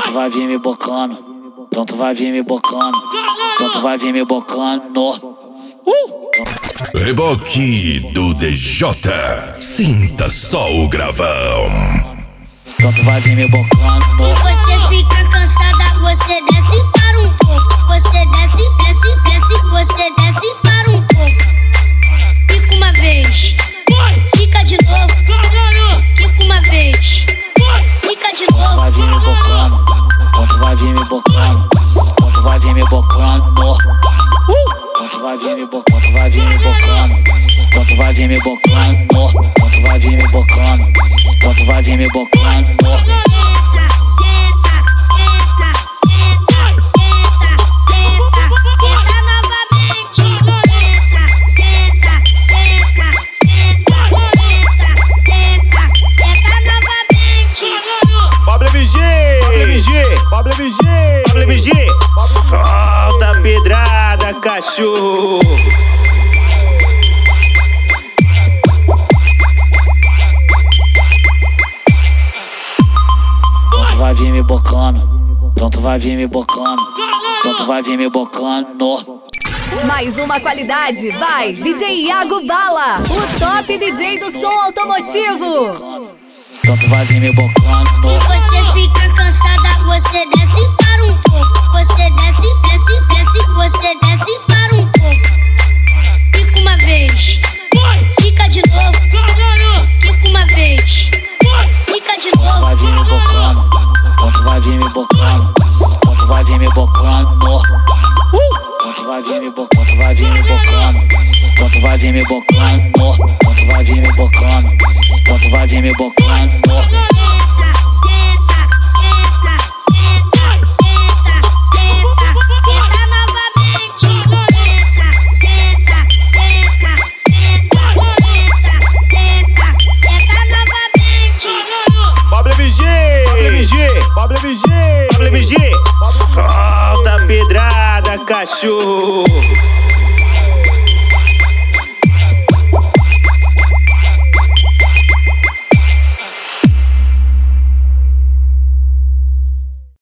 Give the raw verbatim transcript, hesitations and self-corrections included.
tu vai vir me bocando, então tu vai vir me bocando, então tu vai vir me bocando. Uh! Reboque do D J, sinta só o gravão. Então tu vai vir me bocando. Se você fica cansada, você desce para um pouco. Você desce, desce, desce, você desce para um pouco. Fica uma vez, fica de novo. Fica uma vez, fica de novo. Tu vai vir me bocando, então tu vai vir me bocando, então tu vai vir me bocando. Então tu vai vir me bocando, tu vai vir me bocando, então tu vai vir me bocando, então tu vai vir me bocando, então tu vai vir me bocando. Senta, senta, senta, senta, senta, senta, senta novamente. Senta, senta, senta, senta, senta, senta, senta novamente. Pablo M G, Pablo M G, Pablo M G, Pablo M G, solta a pedrada, cachorro. Então tu vai vir me bocando, então tu vai vir me bocando, então tu vai vir me bocando. Mais uma qualidade, vai, D J Iago Bala, o top D J do som automotivo. Então tu vai vir me bocando. Se você fica cansada, você desce para um pouco. Você desce, desce, desce, você desce para um pouco. Fica uma vez, fica de novo. Fica uma vez, fica de Tu vai vir me novo. bocando, então tu vai vir me bocando, então tu vai vir me bocando. Então tu vai vir me bocando, tu vai vir me bocando, então tu vai vir me bocando, então tu vai vir me bocando, então tu vai vir me bocando. Senta, senta, senta, senta, senta, senta, senta novamente. Senta, senta, senta, senta, senta, senta, senta novamente. Pablo M G, Pablo M G, Pablo M G, Pablo M G, solta a pedrada, cachorro.